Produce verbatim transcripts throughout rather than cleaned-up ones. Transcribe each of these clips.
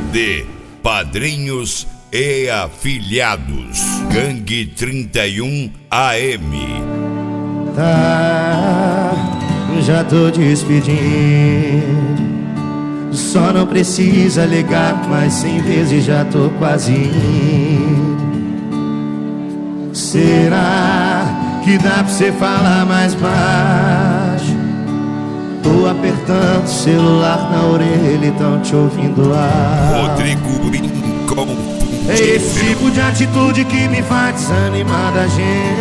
D Padrinhos e Afiliados, Gangue trinta e um A M. Tá, já tô despedindo. Só não precisa ligar mais cem vezes, já tô quase indo. Será que dá pra você falar mais baixo? Tô apertando o celular na orelha e tão te ouvindo lá. Rodrigo Rincon. É esse tipo de atitude que me faz desanimar da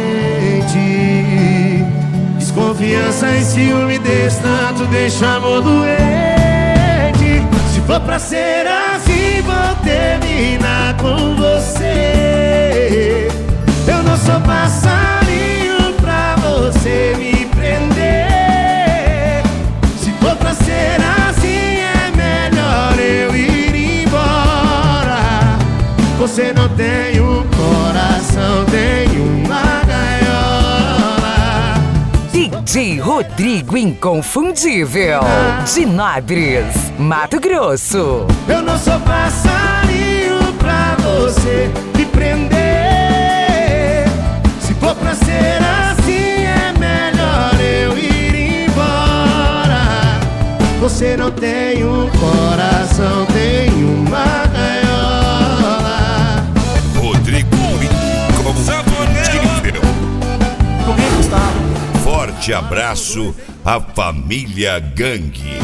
gente. Desconfiança e ciúme desse tanto deixa amor doente. Se for pra ser assim, vou terminar com você. Eu não sou passarinho pra você me prender. Se for pra ser assim, é melhor eu ir embora. Você não tem um coração, tem uma gaiola. D J Rodrigo Inconfundível, de Nabres, Mato Grosso. Eu não sou passarinho pra você me prender. Se for pra ser assim, é melhor eu ir embora. Você não tem um coração, tem uma gaiola. Rodrigo Inconfundível. Forte abraço à família Gangue.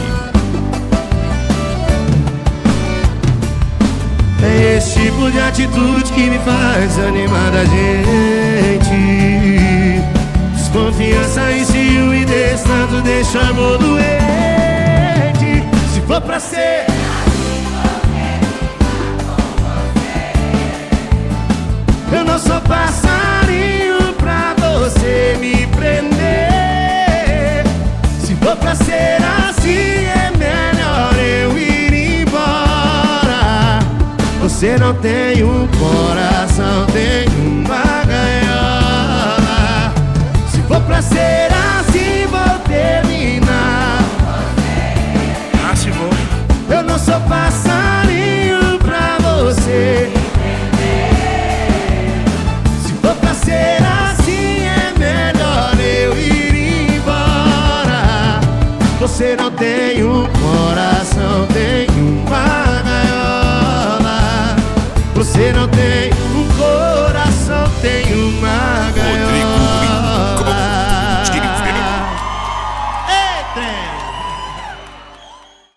É esse tipo de atitude que me faz animar da gente. Desconfiança e ciúme desse tanto deixa amor doente. Se for pra ser eu não sou passarinho pra você me prender. Se for pra ser assim, é melhor eu ir embora. Você não tem um coração, tem uma gaiola. Se for pra ser assim, vou terminar. Ah, se vou. Eu não sou passarinho pra você. Se for pra ser assim, é melhor eu ir embora. Você não tem um coração, tem uma gaiola. Você não tem um coração, tem uma gaiola.